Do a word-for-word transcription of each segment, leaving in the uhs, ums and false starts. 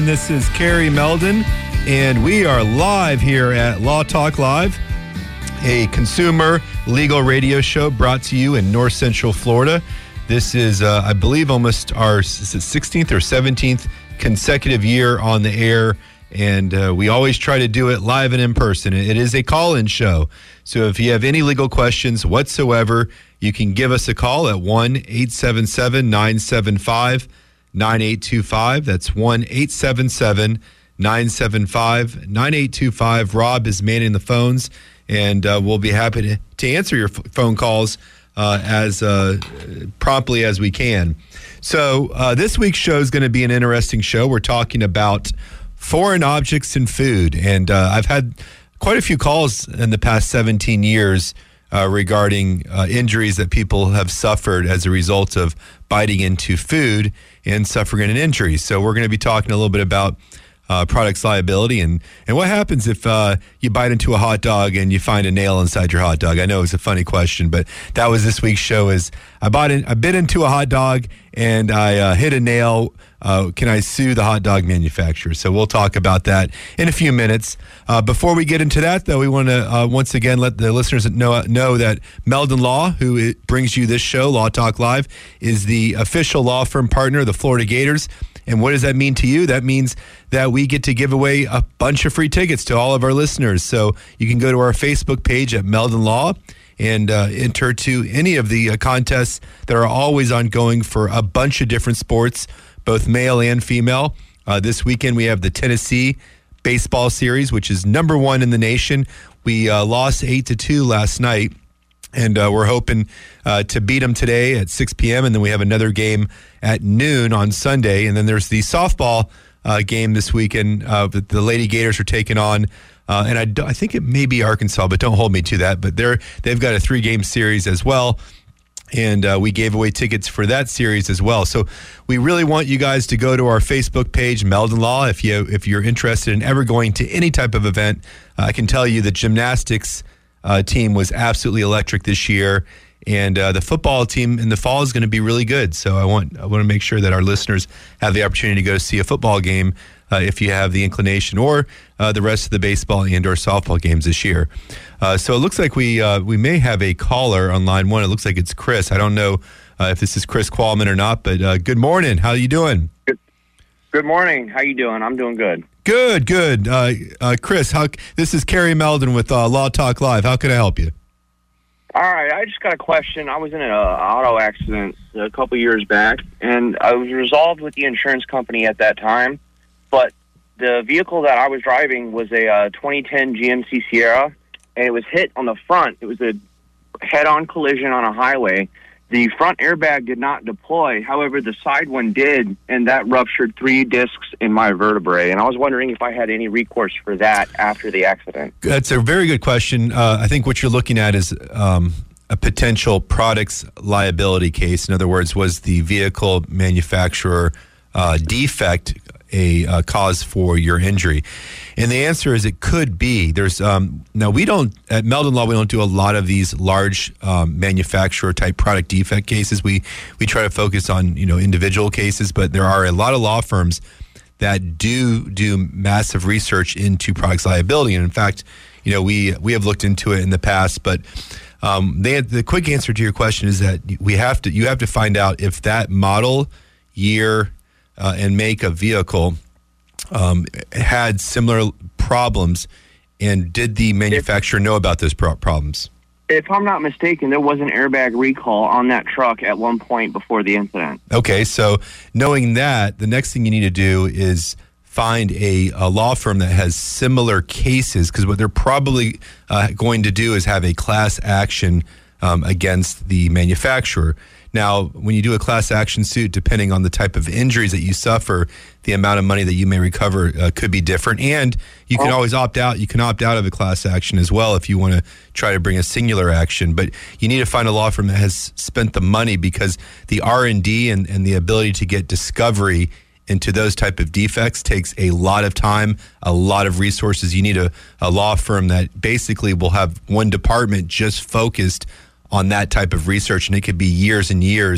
This is Kerry Meldon, and we are live here at Law Talk Live, a consumer legal radio show brought to you in North Central Florida. This is, uh, I believe, almost our sixteenth or seventeenth consecutive year on the air, and uh, we always try to do it live and in person. It is a call-in show, so if you have any legal questions whatsoever, you can give us a call at one eight seven seven, nine seven five, nine eight two five. That's one eight seven seven, nine seven five, nine eight two five. Rob is manning the phones, and uh, we'll be happy to, to answer your f- phone calls uh, as uh, promptly as we can. So uh, this week's show is going to be an interesting show. We're talking about foreign objects in food, and uh, I've had quite a few calls in the past seventeen years Uh, regarding uh, injuries that people have suffered as a result of biting into food and suffering an injury. So we're going to be talking a little bit about uh, products liability and, and what happens if uh, you bite into a hot dog and you find a nail inside your hot dog. I know it's a funny question, but that was this week's show. Is I bought in, I bit into a hot dog and I uh, hit a nail. Uh, can I sue the hot dog manufacturer? So we'll talk about that in a few minutes. Uh, before we get into that, though, we want to uh, once again let the listeners know, know that Meldon Law, who it brings you this show, Law Talk Live, is the official law firm partner of the Florida Gators. And what does that mean to you? That means that we get to give away a bunch of free tickets to all of our listeners. So you can go to our Facebook page at Meldon Law and uh, enter to any of the uh, contests that are always ongoing for a bunch of different sports, both male and female. Uh, this weekend we have the Tennessee Baseball Series, which is number one in the nation. We uh, lost eight to two last night, and uh, we're hoping uh, to beat them today at six p.m., and then we have another game at noon on Sunday. And then there's the softball uh, game this weekend uh, that the Lady Gators are taking on. Uh, and I, do, I think it may be Arkansas, but don't hold me to that. But they're, they've got a three-game series as well. And uh, we gave away tickets for that series as well. So we really want you guys to go to our Facebook page, Meldon Law, if you if you're interested in ever going to any type of event. Uh, I can tell you the gymnastics uh, team was absolutely electric this year, and uh, the football team in the fall is going to be really good. So I want I want to make sure that our listeners have the opportunity to go see a football game uh, if you have the inclination, or uh, the rest of the baseball and or softball games this year. Uh, so it looks like we uh, we may have a caller on line one. It looks like it's Chris. I don't know uh, if this is Chris Qualman or not, but uh, good morning. How are you doing? Good, good morning. How you doing? I'm doing good. Good, good. Uh, uh, Chris, how, this is Kerry Meldon with uh, Law Talk Live. How can I help you? All right. I just got a question. I was in an auto accident a couple years back, and I was resolved with the insurance company at that time, but the vehicle that I was driving was a uh, twenty ten G M C Sierra, and it was hit on the front. It was a head-on collision on a highway. The front airbag did not deploy. However, the side one did, and that ruptured three discs in my vertebrae. And I was wondering if I had any recourse for that after the accident. That's a very good question. Uh, I think what you're looking at is um, a potential products liability case. In other words, was the vehicle manufacturer uh, defect a uh, cause for your injury? And the answer is it could be. There's um, now we don't at Meldon Law we don't do a lot of these large um, manufacturer type product defect cases. We we try to focus on you know individual cases, but there are a lot of law firms that do do massive research into products liability. And in fact, you know we we have looked into it in the past, but um, they, the quick answer to your question is that we have to you have to find out if that model, year, Uh, and make a vehicle um, had similar problems, and did the manufacturer if, know about those pro- problems? If I'm not mistaken, there was an airbag recall on that truck at one point before the incident. Okay, so knowing that, the next thing you need to do is find a, a law firm that has similar cases, because what they're probably uh, going to do is have a class action um, against the manufacturer. Now, when you do a class action suit, depending on the type of injuries that you suffer, the amount of money that you may recover uh, could be different. And you can always opt out. You can opt out of a class action as well if you want to try to bring a singular action. But you need to find a law firm that has spent the money, because the R and D and, and the ability to get discovery into those type of defects takes a lot of time, a lot of resources. You need a, a law firm that basically will have one department just focused on that type of research, and it could be years and years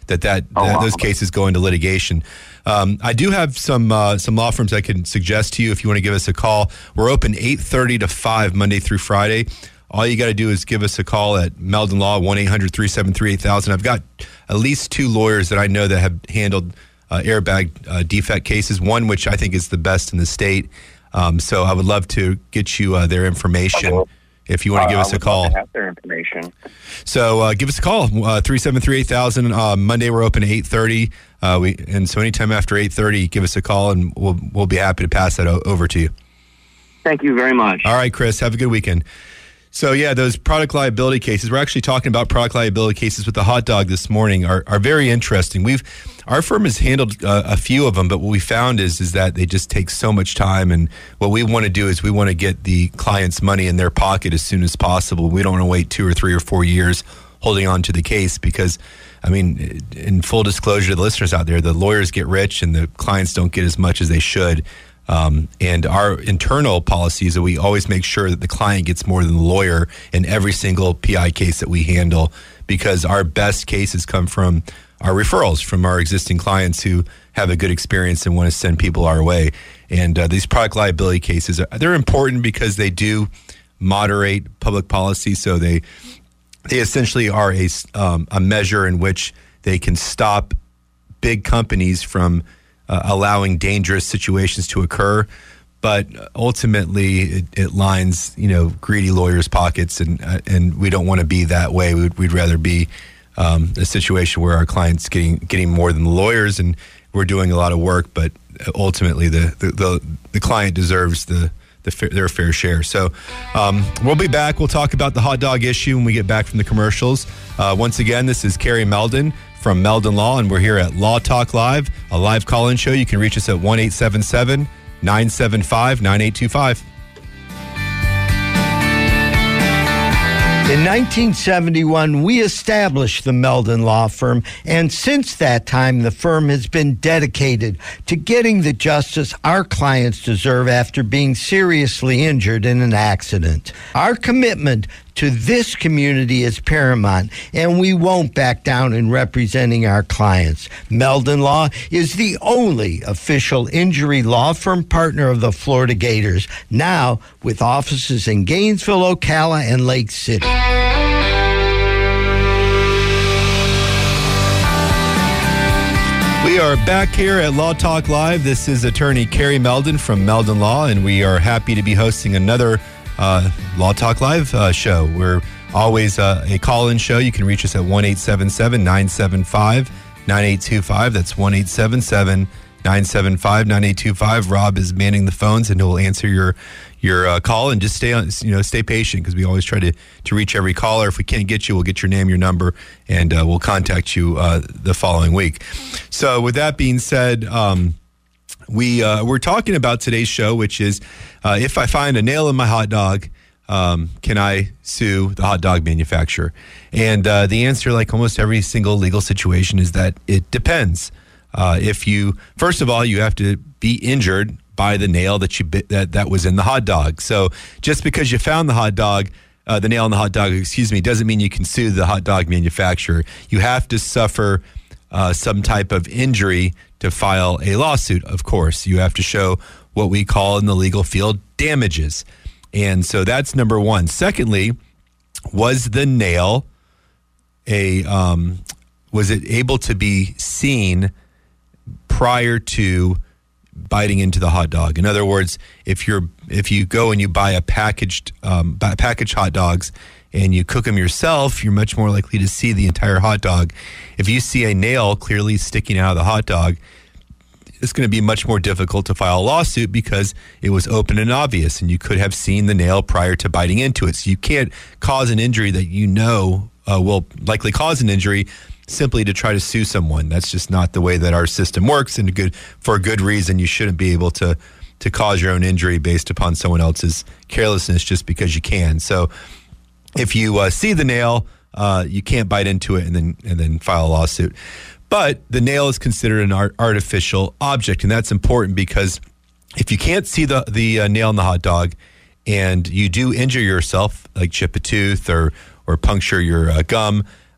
that, that, Oh, that wow. those cases go into litigation. Um, I do have some uh, some law firms I can suggest to you if you want to give us a call. We're open eight thirty to five Monday through Friday. All you got to do is give us a call at Meldon Law, one eight hundred three seven three eight thousand. I've got at least two lawyers that I know that have handled uh, airbag uh, defect cases, one which I think is the best in the state. Um, so I would love to get you uh, their information Okay. if you want to give Uh, us I a would call. love to have their information. So uh, give us a call, uh, three seven three eight thousand. Uh, Monday we're open at eight thirty. Uh, we, and so anytime after eight thirty, give us a call and we'll, we'll be happy to pass that o- over to you. Thank you very much. All right, Chris, have a good weekend. So, yeah, those product liability cases, we're actually talking about product liability cases with the hot dog this morning, are, are very interesting. We've Our firm has handled uh, a few of them, but what we found is, is that they just take so much time. And what we want to do is we want to get the client's money in their pocket as soon as possible. We don't want to wait two or three or four years holding on to the case because, I mean, in full disclosure to the listeners out there, the lawyers get rich and the clients don't get as much as they should. Um, and our internal policy is that we always make sure that the client gets more than the lawyer in every single P I case that we handle, because our best cases come from our referrals from our existing clients who have a good experience and want to send people our way. And uh, these product liability cases, they're important because they do moderate public policy. So they they essentially are a, um, a measure in which they can stop big companies from Uh, allowing dangerous situations to occur, but ultimately it, it lines, you know, greedy lawyers' pockets, and uh, and we don't want to be that way. We'd, we'd rather be um, a situation where our clients getting getting more than the lawyers, and we're doing a lot of work, but ultimately the the the, the client deserves the the fair, their fair share. So um, we'll be back. We'll talk about the hot dog issue when we get back from the commercials. Uh, once again, this is Carrie Meldon from Meldon Law, and we're here at Law Talk Live, a live call-in show. You can reach us at one eight seven seven, nine seven five, nine eight two five. In nineteen seventy-one, we established the Meldon Law Firm, and since that time, the firm has been dedicated to getting the justice our clients deserve after being seriously injured in an accident. Our commitment to this community is paramount, and we won't back down in representing our clients. Meldon Law is the only official injury law firm partner of the Florida Gators, now with offices in Gainesville, Ocala, and Lake City. We are back here at Law Talk Live. This is attorney Carrie Meldon from Meldon Law, and we are happy to be hosting another uh, Law Talk Live uh, show. We're always uh, a call-in show. You can reach us at one eight seven seven, nine seven five, nine eight two five. That's one eight seven seven, nine seven five, nine eight two five. Rob is manning the phones, and he'll answer your your uh, call. And just stay on, you know, stay patient, because we always try to to reach every caller. If we can't get you, we'll get your name, your number, and uh, we'll contact you uh, the following week. So, with that being said, um, we uh, we're talking about today's show, which is uh, if I find a nail in my hot dog, um, can I sue the hot dog manufacturer? And uh, the answer, like almost every single legal situation, is that it depends. Uh, if you, first of all, you have to be injured by the nail that you bit, that that was in the hot dog. So just because you found the hot dog, uh, the nail in the hot dog, excuse me, doesn't mean you can sue the hot dog manufacturer. You have to suffer uh, some type of injury to file a lawsuit. Of course, you have to show what we call in the legal field damages, and so that's number one. Secondly, was the nail a um, was it able to be seen prior to biting into the hot dog? In other words, if you're if you go and you buy a packaged um, buy packaged hot dogs and you cook them yourself, you're much more likely to see the entire hot dog. If you see a nail clearly sticking out of the hot dog, it's going to be much more difficult to file a lawsuit because it was open and obvious, and you could have seen the nail prior to biting into it. So you can't cause an injury that you know uh, will likely cause an injury simply to try to sue someone. That's just not the way that our system works, and good for a good reason. You shouldn't be able to to cause your own injury based upon someone else's carelessness just because you can. So if you uh, see the nail, uh, you can't bite into it and then and then file a lawsuit. But the nail is considered an art, artificial object, and that's important because if you can't see the the uh, nail in the hot dog and you do injure yourself, like chip a tooth or or puncture your uh, gum,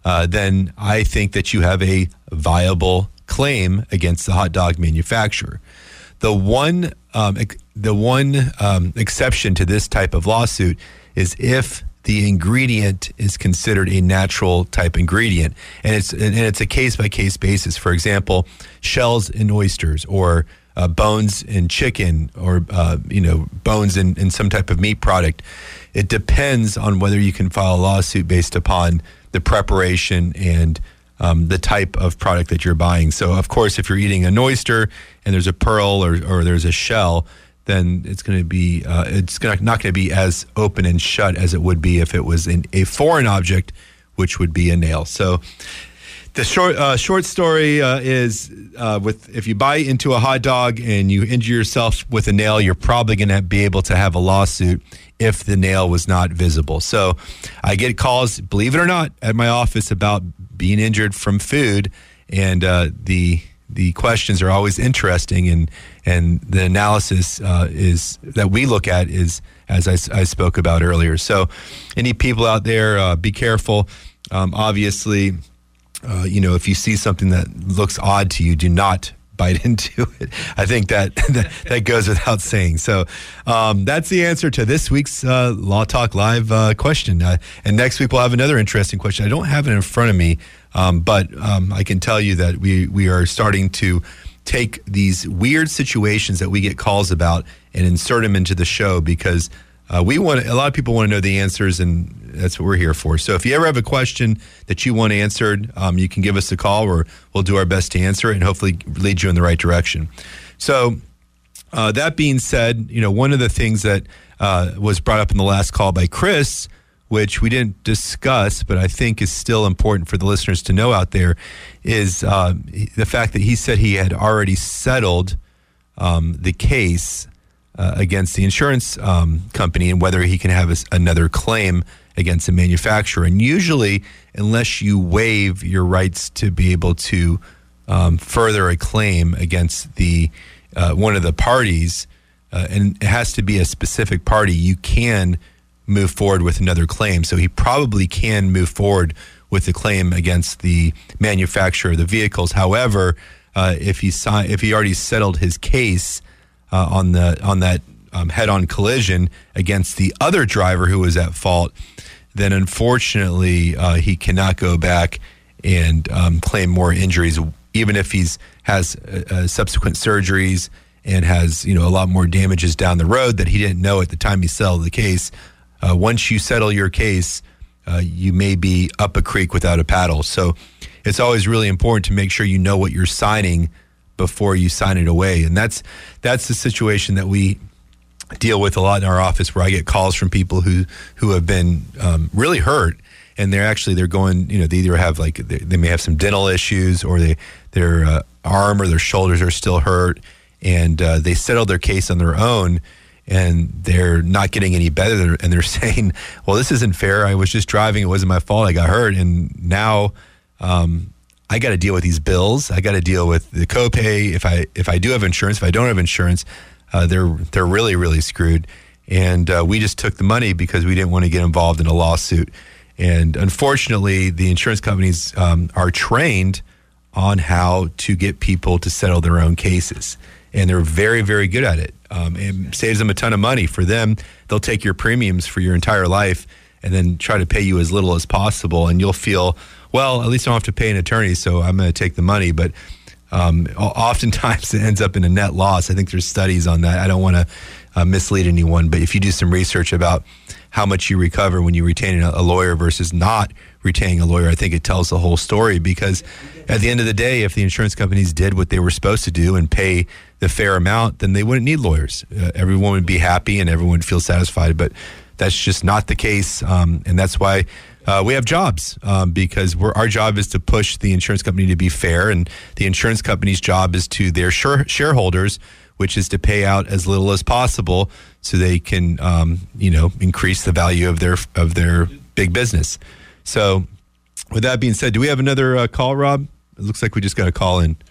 uh, then I think that you have a viable claim against the hot dog manufacturer. The one, um, ex- the one um, exception to this type of lawsuit is if the ingredient is considered a natural type ingredient, and it's and it's a case by case basis. For example, shells in oysters, or uh, bones in chicken, or uh, you know bones in, in some type of meat product. It depends on whether you can file a lawsuit based upon the preparation and um, the type of product that you're buying. So, of course, if you're eating an oyster and there's a pearl or, or there's a shell, then it's going to be uh, it's gonna, not going to be as open and shut as it would be if it was in a foreign object, which would be a nail. So the short uh, short story uh, is uh, with if you bite into a hot dog and you injure yourself with a nail, you're probably going to be able to have a lawsuit if the nail was not visible. So I get calls, believe it or not, at my office about being injured from food, and uh, the the questions are always interesting, and and the analysis uh, is that we look at is as I, I spoke about earlier. So any people out there, uh, be careful. Um, obviously, uh, you know, if you see something that looks odd to you, do not bite into it. I think that that, that goes without saying. So um, that's the answer to this week's uh, Law Talk Live uh, question. Uh, and next week we'll have another interesting question. I don't have it in front of me, um, but um, I can tell you that we we are starting to take these weird situations that we get calls about and insert them into the show, because uh, we want a lot of people want to know the answers, and that's what we're here for. So if you ever have a question that you want answered, um, you can give us a call, or we'll do our best to answer it and hopefully lead you in the right direction. So uh, that being said, you know, one of the things that uh, was brought up in the last call by Chris, which we didn't discuss, but I think is still important for the listeners to know out there, is uh, the fact that he said he had already settled um, the case uh, against the insurance um, company, and whether he can have a, another claim against the manufacturer. And usually, unless you waive your rights to be able to um, further a claim against the uh, one of the parties, uh, and it has to be a specific party, you can move forward with another claim. So he probably can move forward with the claim against the manufacturer of the vehicles. However, uh, if he si- if he already settled his case uh, on the on that um, head-on collision against the other driver who was at fault, then unfortunately uh, he cannot go back and um, claim more injuries, even if he's has uh, subsequent surgeries and has, you know, a lot more damages down the road that he didn't know at the time he settled the case. Uh, once you settle your case, uh, you may be up a creek without a paddle. So it's always really important to make sure you know what you're signing before you sign it away. And that's that's the situation that we deal with a lot in our office, where I get calls from people who who have been um, really hurt, and they're actually they're going, you know, they either have like they, they may have some dental issues, or they their uh, arm or their shoulders are still hurt, and uh, they settled their case on their own, and they're not getting any better, and they're saying, well, this isn't fair. I was just driving. It wasn't my fault. I got hurt. And now um, I got to deal with these bills. I got to deal with the copay. If I if I do have insurance, if I don't have insurance, uh, they're they're really, really screwed. And uh, we just took the money because we didn't want to get involved in a lawsuit. And unfortunately, the insurance companies um, are trained on how to get people to settle their own cases. And they're very, very good at it. Um, it saves them a ton of money. For them, they'll take your premiums for your entire life and then try to pay you as little as possible. And you'll feel, well, at least I don't have to pay an attorney, so I'm going to take the money. But um, oftentimes it ends up in a net loss. I think there's studies on that. I don't want to uh, mislead anyone, but if you do some research about how much you recover when you retain a lawyer versus not retaining a lawyer, I think it tells the whole story. Because at the end of the day, if the insurance companies did what they were supposed to do and pay the fair amount, then they wouldn't need lawyers. Uh, everyone would be happy and everyone would feel satisfied. But that's just not the case, um, and that's why uh, we have jobs, um, because we're, our job is to push the insurance company to be fair, and the insurance company's job is to their share- shareholders, which is to pay out as little as possible so they can, um, you know, increase the value of their of their big business. So, with that being said, do we have another uh, call, Rob? It looks like we just got a call in.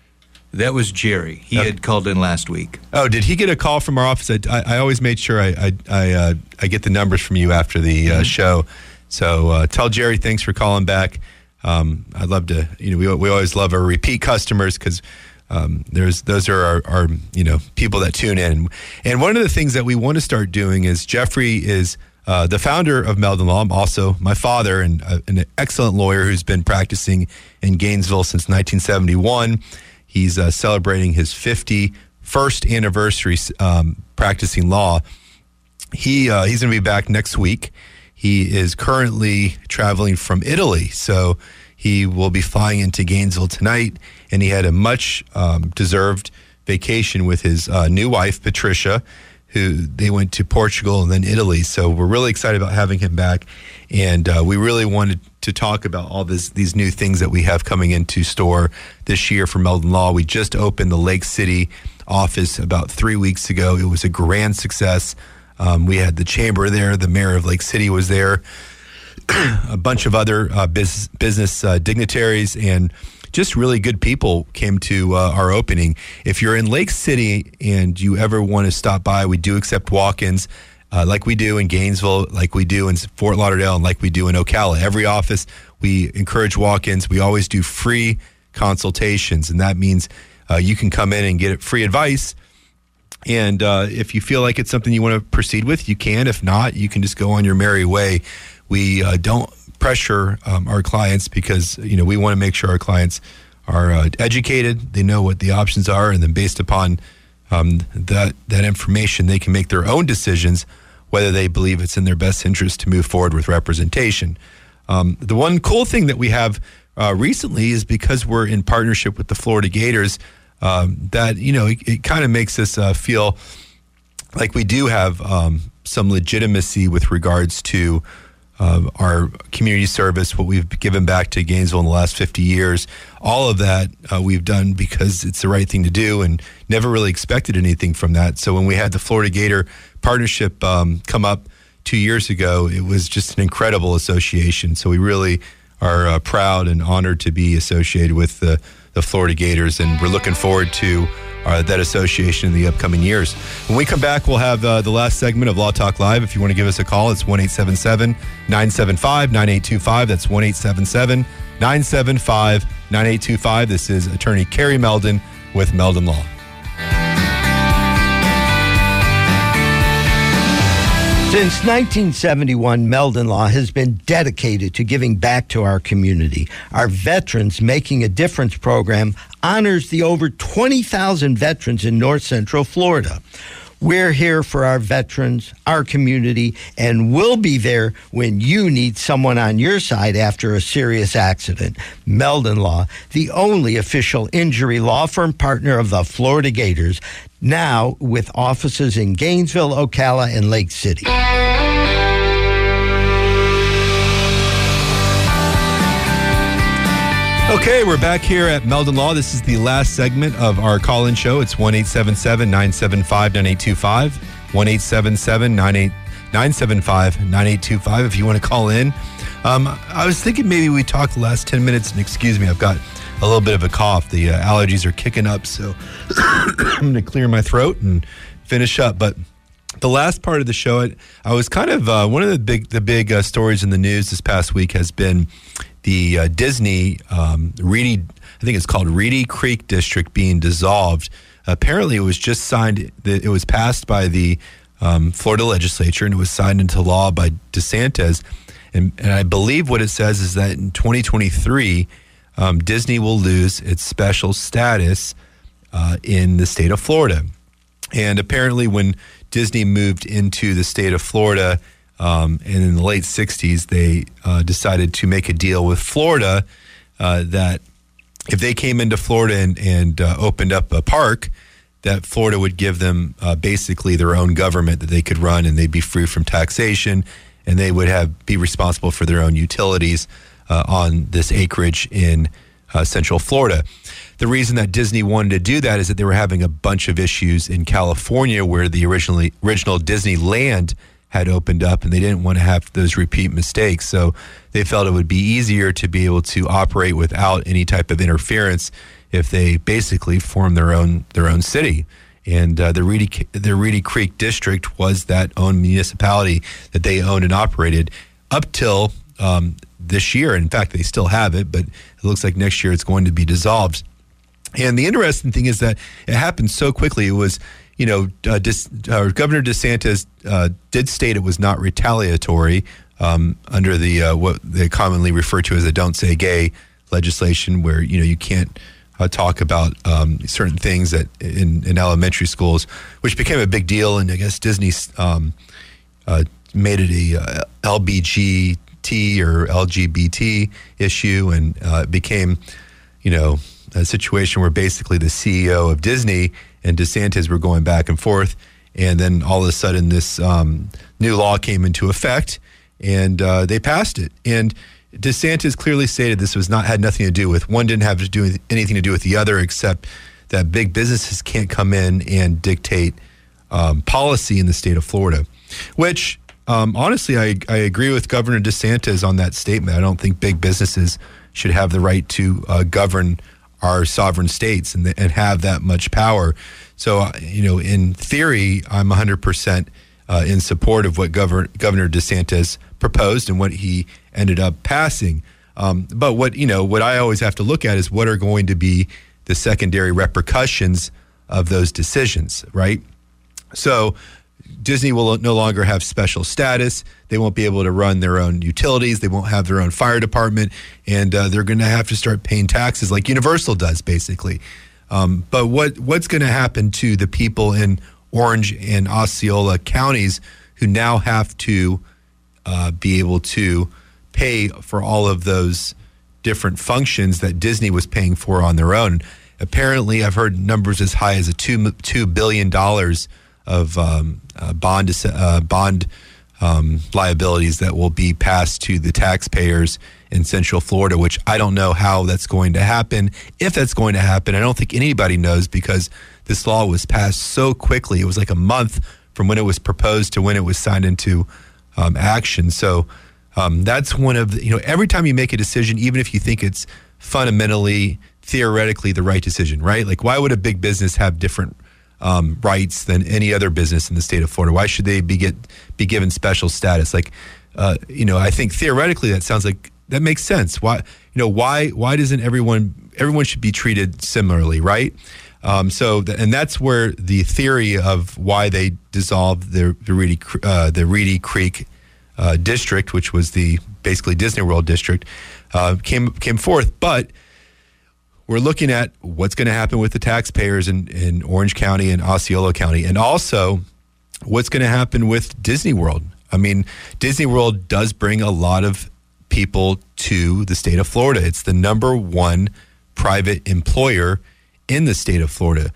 That was Jerry. He okay. had called in last week. Oh, did he get a call from our office? I, I, I always made sure I I I, uh, I get the numbers from you after the uh, show. So uh, tell Jerry thanks for calling back. Um, I'd love to, you know, we we always love our repeat customers because um, there's those are our, our, you know, people that tune in. And one of the things that we want to start doing is Jeffrey is uh, the founder of Meldon Law. I'm also my father and uh, an excellent lawyer who's been practicing in Gainesville since nineteen seventy-one. He's uh, celebrating his fifty-first anniversary um, practicing law. He uh, he's going to be back next week. He is currently traveling from Italy, so he will be flying into Gainesville tonight, and he had a much um, deserved vacation with his uh, new wife, Patricia, who they went to Portugal and then Italy. So we're really excited about having him back, and uh, we really wanted to talk about all this, these new things that we have coming into store this year for Meldon Law. We just opened the Lake City office about three weeks ago. It was a grand success. Um, we had the chamber there. The mayor of Lake City was there. A bunch of other uh, business, business uh, dignitaries and just really good people came to uh, our opening. If you're in Lake City and you ever want to stop by, we do accept walk-ins uh, like we do in Gainesville, like we do in Fort Lauderdale, and like we do in Ocala. Every office, we encourage walk-ins. We always do free consultations, and that means uh, you can come in and get free advice. And uh, if you feel like it's something you want to proceed with, you can. If not, you can just go on your merry way. We uh, don't pressure um, our clients because, you know, we want to make sure our clients are uh, educated. They know what the options are, and then based upon um, that that information, they can make their own decisions whether they believe it's in their best interest to move forward with representation. Um, the one cool thing that we have uh, recently is because we're in partnership with the Florida Gators. Um, that, you know, it, it kind of makes us uh, feel like we do have um, some legitimacy with regards to uh, our community service, what we've given back to Gainesville in the last fifty years. All of that uh, we've done because it's the right thing to do and never really expected anything from that. So when we had the Florida Gator partnership um, come up two years ago, it was just an incredible association. So we really are uh, proud and honored to be associated with the the Florida Gators, and we're looking forward to uh, that association in the upcoming years. When we come back, we'll have uh, the last segment of Law Talk Live. If you want to give us a call, it's one eight seven seven, nine seven five, nine eight two five. That's one eight seven seven, nine seven five, nine eight two five. This is attorney Carrie Meldon with Meldon Law. Since nineteen seventy-one, Meldon Law has been dedicated to giving back to our community. Our Veterans Making a Difference program honors the over twenty thousand veterans in North Central Florida. We're here for our veterans, our community, and we'll be there when you need someone on your side after a serious accident. Meldon Law, the only official injury law firm partner of the Florida Gators, now with offices in Gainesville, Ocala, and Lake City. Okay, we're back here at Meldon Law. This is the last segment of our call-in show. It's one eight seven seven, nine seven five, nine eight two five, one eight seven seven, nine seven five, nine eight two five if you want to call in. Um, I was thinking maybe we talk the last ten minutes, and excuse me, I've got a little bit of a cough. The uh, allergies are kicking up, so I'm going to clear my throat and finish up. But the last part of the show, I, I was kind of, uh, one of the big the big uh, stories in the news this past week has been the uh, Disney um, Reedy, I think it's called Reedy Creek District being dissolved. Apparently, it was just signed, it was passed by the um, Florida legislature, and it was signed into law by DeSantis. And, and I believe what it says is that in twenty twenty-three, um, Disney will lose its special status uh, in the state of Florida. And apparently, when Disney moved into the state of Florida, Um, and in the late sixties, they uh, decided to make a deal with Florida uh, that if they came into Florida and, and uh, opened up a park, that Florida would give them uh, basically their own government that they could run, and they'd be free from taxation, and they would have be responsible for their own utilities uh, on this acreage in uh, Central Florida. The reason that Disney wanted to do that is that they were having a bunch of issues in California where the originally original Disneyland had opened up, and they didn't want to have those repeat mistakes. So they felt it would be easier to be able to operate without any type of interference if they basically formed their own their own city. And uh, the Reedy the Reedy Creek District was that own municipality that they owned and operated up till um, this year. In fact, they still have it, but it looks like next year it's going to be dissolved. And the interesting thing is that it happened so quickly. It was, you know, uh, Dis, uh, Governor DeSantis uh, did state it was not retaliatory um, under the uh, what they commonly refer to as the "Don't Say Gay" legislation, where you know you can't uh, talk about um, certain things that in, in elementary schools, which became a big deal. And I guess Disney um, uh, made it a uh, L B G T or L G B T issue, and uh, it became, you know, a situation where basically the C E O of Disney and DeSantis were going back and forth, and then all of a sudden this um, new law came into effect, and uh, they passed it. And DeSantis clearly stated this was not had nothing to do with one, didn't have to do anything to do with the other, except that big businesses can't come in and dictate um, policy in the state of Florida. Which um, honestly, I, I agree with Governor DeSantis on that statement. I don't think big businesses should have the right to uh, govern our sovereign states and, and have that much power. So, uh, you know, in theory, I'm one hundred percent uh, in support of what Governor, Governor DeSantis proposed and what he ended up passing. Um, but what, you know, what I always have to look at is what are going to be the secondary repercussions of those decisions, right? So Disney will no longer have special status. They won't be able to run their own utilities. They won't have their own fire department, and uh, they're going to have to start paying taxes like Universal does, basically. Um, but what what's going to happen to the people in Orange and Osceola counties who now have to uh, be able to pay for all of those different functions that Disney was paying for on their own? Apparently, I've heard numbers as high as a two two billion dollars of um, uh, bond uh, bond um, liabilities that will be passed to the taxpayers in Central Florida, which I don't know how that's going to happen. If that's going to happen, I don't think anybody knows, because this law was passed so quickly. It was like a month from when it was proposed to when it was signed into um, action. So um, that's one of the, you know, every time you make a decision, even if you think it's fundamentally, theoretically the right decision, right? Like, why would a big business have different Um, rights than any other business in the state of Florida? Why should they be get be given special status? Like, uh, you know, I think theoretically that sounds like that makes sense. Why, you know, why why doesn't everyone everyone should be treated similarly, right? Um, so, th- and that's where the theory of why they dissolved the the Reedy uh, the Reedy Creek uh, district, which was the basically Disney World district, uh, came came forth, but we're looking at what's going to happen with the taxpayers in, in Orange County and Osceola County, and also what's going to happen with Disney World. I mean, Disney World does bring a lot of people to the state of Florida. It's the number one private employer in the state of Florida.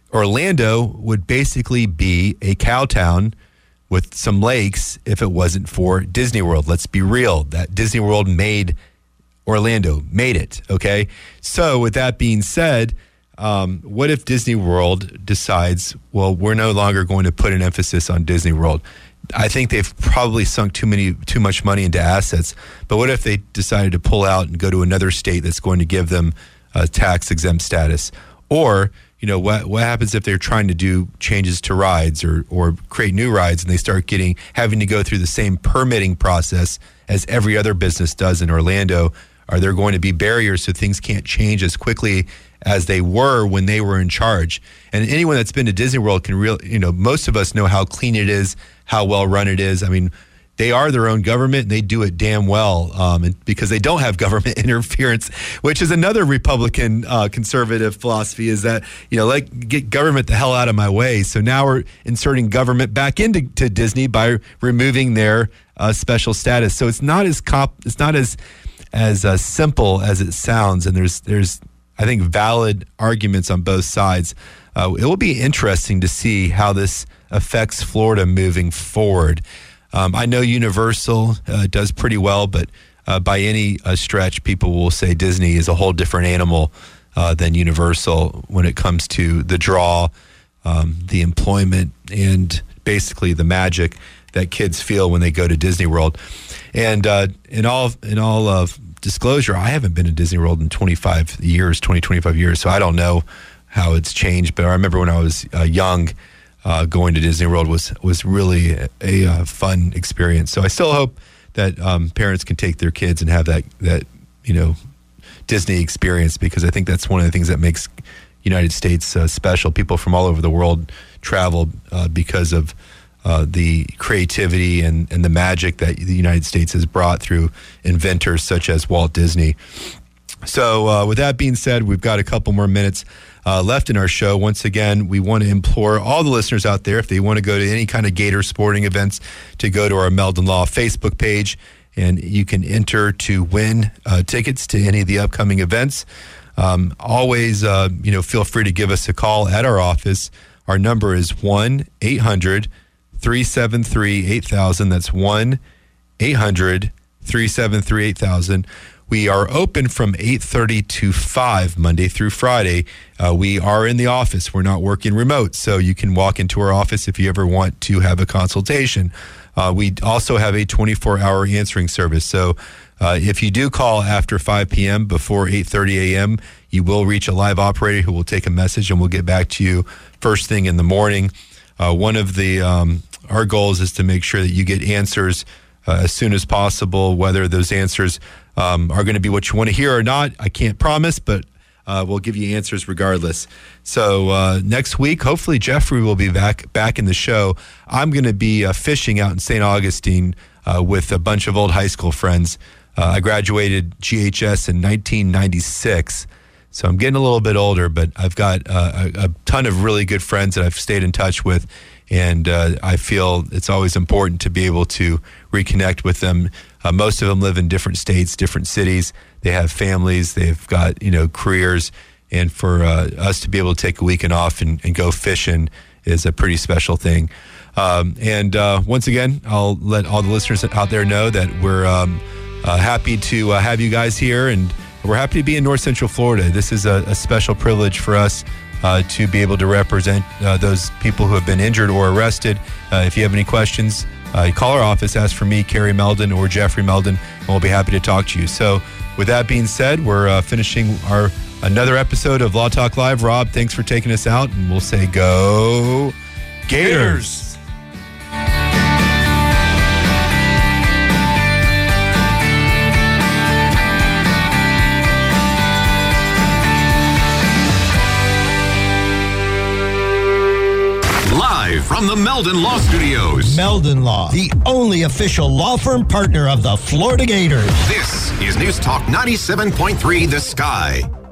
Orlando would basically be a cow town with some lakes if it wasn't for Disney World. Let's be real. That Disney World made Orlando, made it, okay? So with that being said, um, what if Disney World decides, well, we're no longer going to put an emphasis on Disney World? I think they've probably sunk too many, too much money into assets. But what if they decided to pull out and go to another state that's going to give them a tax exempt status? Or, you know, what what happens if they're trying to do changes to rides or or create new rides, and they start getting having to go through the same permitting process as every other business does in Orlando? Are there going to be barriers so things can't change as quickly as they were when they were in charge? And anyone that's been to Disney World can real, you know, most of us know how clean it is, how well run it is. I mean, they are their own government, and they do it damn well, um, and because they don't have government interference, which is another Republican uh, conservative philosophy, is that, you know, like, get government the hell out of my way. So now we're inserting government back into to Disney by removing their uh, special status. So it's not as comp, it's not as as uh, simple as it sounds, and there's there's I think valid arguments on both sides. Uh, it will be interesting to see how this affects Florida moving forward. Um, I know Universal uh, does pretty well, but uh, by any uh, stretch, people will say Disney is a whole different animal uh, than Universal when it comes to the draw, um, the employment, and basically the magic that kids feel when they go to Disney World. And uh, in all in all of disclosure, I haven't been to Disney World in twenty-five years, twenty, twenty-five years, so I don't know how it's changed. But I remember when I was uh, young, uh, going to Disney World was was really a, a uh, fun experience. So I still hope that um, parents can take their kids and have that that you know Disney experience, because I think that's one of the things that makes United States uh, special. People from all over the world travel uh, because of uh, the creativity and, and the magic that the United States has brought through inventors such as Walt Disney. So uh, with that being said, we've got a couple more minutes uh, left in our show. Once again, we want to implore all the listeners out there, if they want to go to any kind of Gator sporting events, to go to our Meldon Law Facebook page, and you can enter to win uh, tickets to any of the upcoming events. Um, always, uh, you know, feel free to give us a call at our office. Our number is one eight hundred three seven three eight thousand. That's one eight hundred three seven three eight thousand. We are open from eight thirty to five, Monday through Friday. Uh, we are in the office. We're not working remote, so you can walk into our office if you ever want to have a consultation. Uh, we also have a twenty-four hour answering service. So uh, if you do call after five p.m. before eight thirty a.m., you will reach a live operator who will take a message, and we'll get back to you first thing in the morning. Uh, one of the um, our goals is to make sure that you get answers uh, as soon as possible. Whether those answers um, are going to be what you want to hear or not, I can't promise, but uh, we'll give you answers regardless. So uh, next week, hopefully Jeffrey will be back back in the show. I'm going to be uh, fishing out in Saint Augustine uh, with a bunch of old high school friends. Uh, I graduated G H S in nineteen ninety-six. So I'm getting a little bit older, but I've got uh, a, a ton of really good friends that I've stayed in touch with, and uh, I feel it's always important to be able to reconnect with them. Uh, most of them live in different states, different cities. They have families. They've got, you know, careers, and for uh, us to be able to take a weekend off and, and go fishing is a pretty special thing. Um, and uh, once again, I'll let all the listeners out there know that we're um, uh, happy to uh, have you guys here, and we're happy to be in North Central Florida. This is a, a special privilege for us uh, to be able to represent uh, those people who have been injured or arrested. Uh, if you have any questions, uh, call our office, ask for me, Carrie Meldon, or Jeffrey Meldon, and we'll be happy to talk to you. So with that being said, we're uh, finishing our another episode of Law Talk Live. Rob, thanks for taking us out, and we'll say go Gators! From the Meldon Law Studios. Meldon Law, the only official law firm partner of the Florida Gators. This is News Talk ninety-seven point three The Sky.